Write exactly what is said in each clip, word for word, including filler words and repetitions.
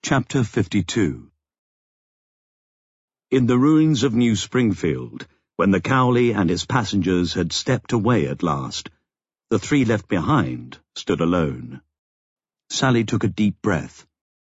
Chapter fifty-two. In the ruins of New Springfield, when the Cowley and his passengers had stepped away at last, the three left behind stood alone. Sally took a deep breath.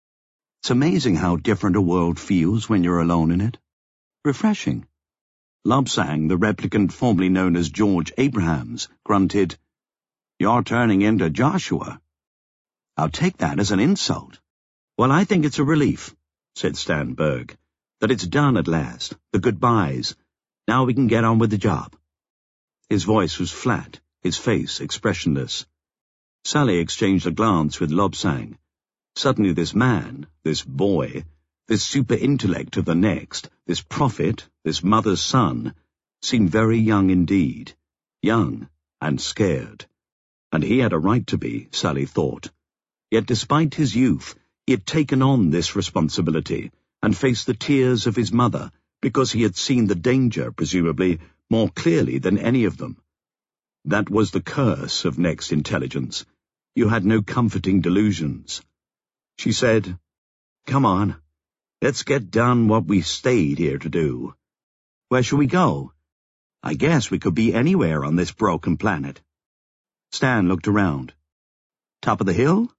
It's amazing how different a world feels when you're alone in it. Refreshing. Lobsang, the replicant formerly known as George Abrahams, grunted, "You're turning into Joshua." "I'll take that as an insult." "Well, I think it's a relief," said Stan Berg, "that it's done at last, the goodbyes. Now we can get on with the job." His voice was flat, his face expressionless. Sally exchanged a glance with Lobsang. Suddenly this man, this boy, this super-intellect of the next, this prophet, this mother's son, seemed very young indeed, young and scared. And he had a right to be, Sally thought. Yet despite his youth, he had taken on this responsibility and faced the tears of his mother because he had seen the danger, presumably, more clearly than any of them. That was the curse of Next Intelligence. You had no comforting delusions. She said, "Come on, let's get done what we stayed here to do. Where shall we go? I guess we could be anywhere on this broken planet." Stan looked around. "Top of the hill?"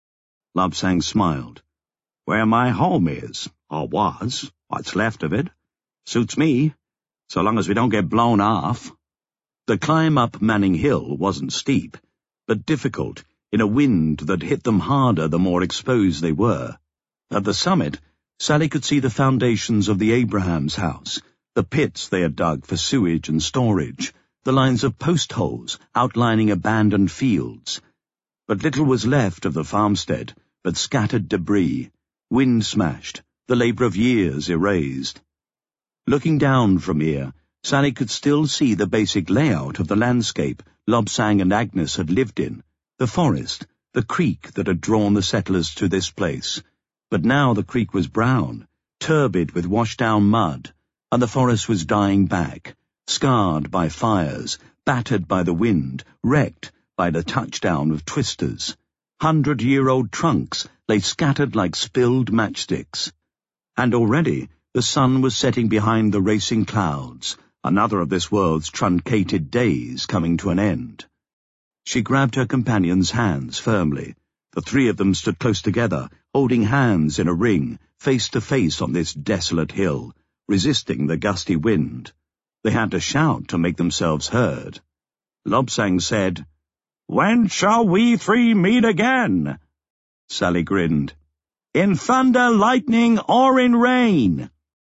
Lobsang smiled. "Where my home is, or was, what's left of it. Suits me, so long as we don't get blown off." The climb up Manning Hill wasn't steep, but difficult, in a wind that hit them harder the more exposed they were. At the summit, Sally could see the foundations of the Abrahams house, the pits they had dug for sewage and storage, the lines of post holes outlining abandoned fields. But little was left of the farmstead but scattered debris, wind-smashed, the labour of years erased. Looking down from here, Sally could still see the basic layout of the landscape Lobsang and Agnes had lived in, the forest, the creek that had drawn the settlers to this place. But now the creek was brown, turbid with washed-down mud, and the forest was dying back, scarred by fires, battered by the wind, wrecked by the touchdown of twisters. Hundred-year-old trunks lay scattered like spilled matchsticks. And already the sun was setting behind the racing clouds, another of this world's truncated days coming to an end. She grabbed her companion's hands firmly. The three of them stood close together, holding hands in a ring, face to face on this desolate hill, resisting the gusty wind. They had to shout to make themselves heard. Lobsang said, "When shall we three meet again?" Sally grinned. "In thunder, lightning, or in rain."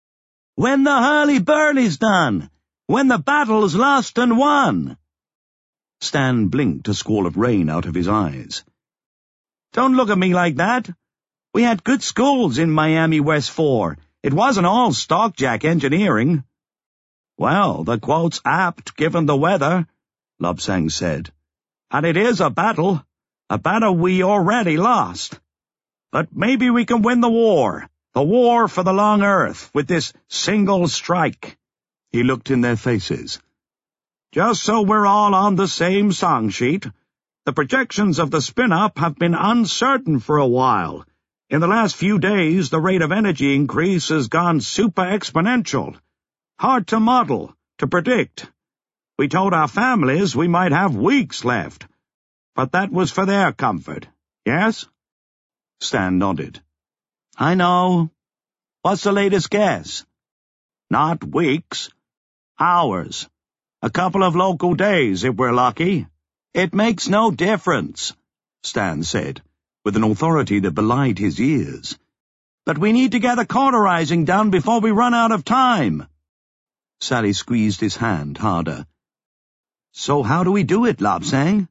"When the hurly-burly's done, when the battle's lost and won." Stan blinked a squall of rain out of his eyes. "Don't look at me like that. We had good schools in Miami West Four. It wasn't all stockjack engineering." "Well, the quote's apt given the weather," Lobsang said. "And it is a battle, a battle we already lost. But maybe we can win the war, the war for the long earth, with this single strike." He looked in their faces. "Just so we're all on the same song sheet, the projections of the spin-up have been uncertain for a while. In the last few days, the rate of energy increase has gone super-exponential. Hard to model, to predict. We told our families we might have weeks left, but that was for their comfort, yes?" Stan nodded. "I know. What's the latest guess?" "Not weeks. Hours. A couple of local days, if we're lucky." "It makes no difference," Stan said, with an authority that belied his years. "But we need to get the cauterizing done before we run out of time." Sally squeezed his hand harder. "So how do we do it, Lobsang?"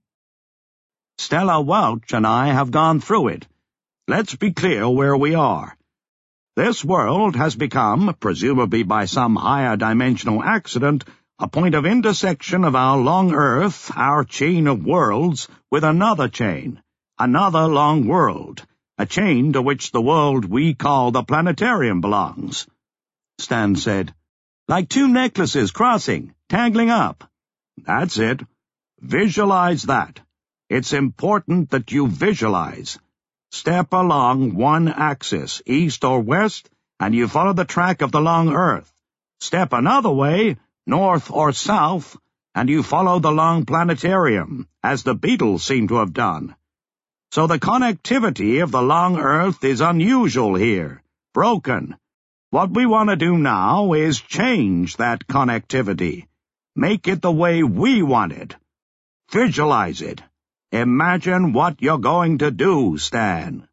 "Stella Welch and I have gone through it. Let's be clear where we are. This world has become, presumably by some higher dimensional accident, a point of intersection of our long Earth, our chain of worlds, with another chain, another long world, a chain to which the world we call the planetarium belongs." Stan said, "Like two necklaces crossing, tangling up." "That's it. Visualize that. It's important that you visualize. Step along one axis, east or west, and you follow the track of the long earth. Step another way, north or south, and you follow the long planetarium, as the Beatles seem to have done. So the connectivity of the long earth is unusual here, broken. What we want to do now is change that connectivity. Make it the way we want it. Visualize it. Imagine what you're going to do, Stan.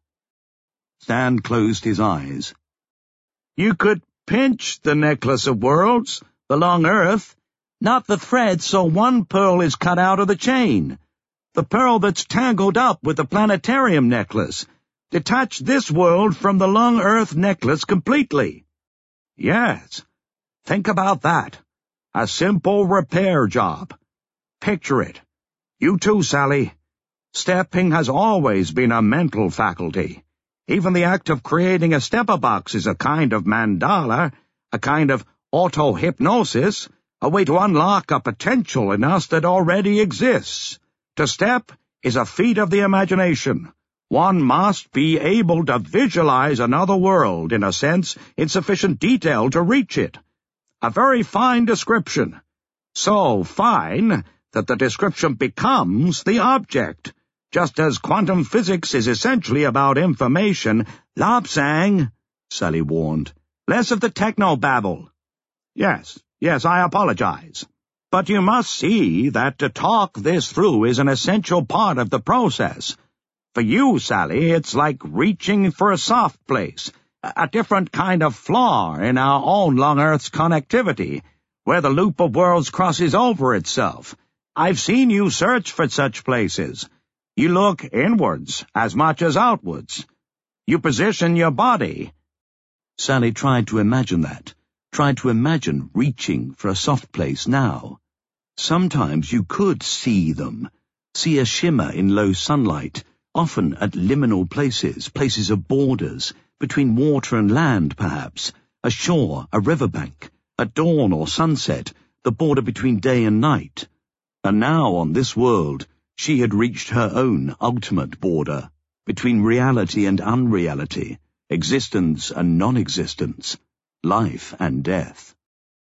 Stan closed his eyes. You could pinch the necklace of worlds, the long earth, not the thread so one pearl is cut out of the chain. The pearl that's tangled up with the planetarium necklace. Detach this world from the long earth necklace completely. Yes, think about that. A simple repair job. Picture it. You too, Sally. Stepping has always been a mental faculty. Even the act of creating a stepper box is a kind of mandala, a kind of auto-hypnosis, a way to unlock a potential in us that already exists. To step is a feat of the imagination. One must be able to visualize another world, in a sense, in sufficient detail to reach it. A very fine description. So fine that the description becomes the object. Just as quantum physics is essentially about information, Lobsang, Sally warned, less of the techno-babble. Yes, yes, I apologize. But you must see that to talk this through is an essential part of the process. For you, Sally, it's like reaching for a soft place, a different kind of flaw in our own long Earth's connectivity, where the loop of worlds crosses over itself. I've seen you search for such places. You look inwards as much as outwards. You position your body. Sally tried to imagine that, tried to imagine reaching for a soft place now. Sometimes you could see them, see a shimmer in low sunlight, often at liminal places, places of borders, between water and land perhaps, a shore, a riverbank, at dawn or sunset, the border between day and night. And now on this world, she had reached her own ultimate border, between reality and unreality, existence and non-existence, life and death.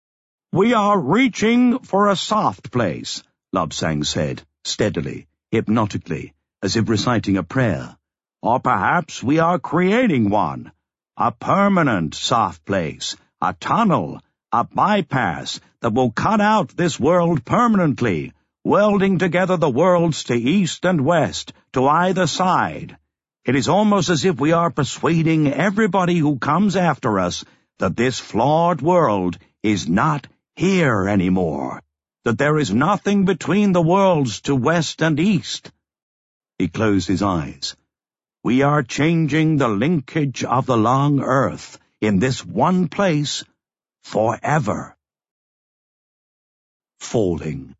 We are reaching for a soft place, Lobsang said, steadily, hypnotically, as if reciting a prayer. Or perhaps we are creating one, a permanent soft place, a tunnel, a bypass that will cut out this world permanently, welding together the worlds to east and west, to either side. It is almost as if we are persuading everybody who comes after us that this flawed world is not here anymore, that there is nothing between the worlds to west and east. He closed his eyes. We are changing the linkage of the long earth in this one place forever. Falling.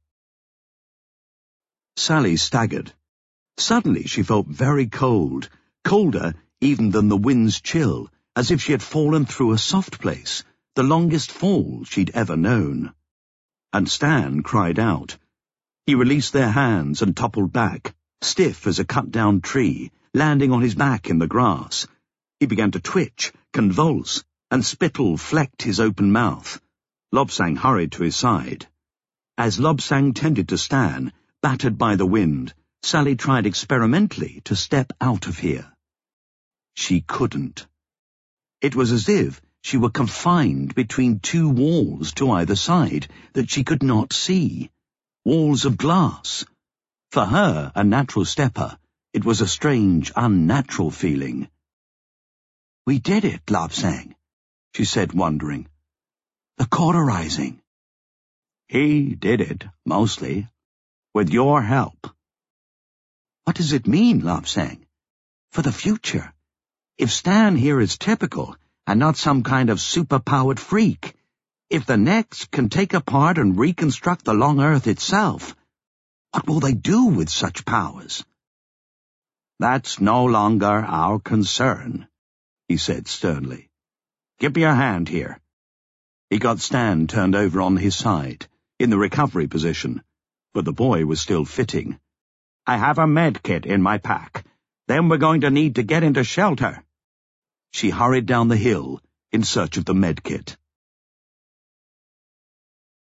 Sally staggered. Suddenly she felt very cold, colder even than the wind's chill, as if she had fallen through a soft place, the longest fall she'd ever known. And Stan cried out. He released their hands and toppled back, stiff as a cut-down tree, landing on his back in the grass. He began to twitch, convulse, and spittle flecked his open mouth. Lobsang hurried to his side. As Lobsang tended to Stan, battered by the wind, Sally tried experimentally to step out of here. She couldn't. It was as if she were confined between two walls to either side that she could not see. Walls of glass. For her, a natural stepper, it was a strange, unnatural feeling. We did it, Lobsang, she said, wondering. The cauterizing. He did it, mostly. With your help. What does it mean, Lobsang? For the future? If Stan here is typical, and not some kind of super-powered freak, if the Nex can take apart and reconstruct the long Earth itself, what will they do with such powers? That's no longer our concern, he said sternly. Give me your hand here. He got Stan turned over on his side, in the recovery position, but the boy was still fitting. I have a med kit in my pack. Then we're going to need to get into shelter. She hurried down the hill in search of the medkit.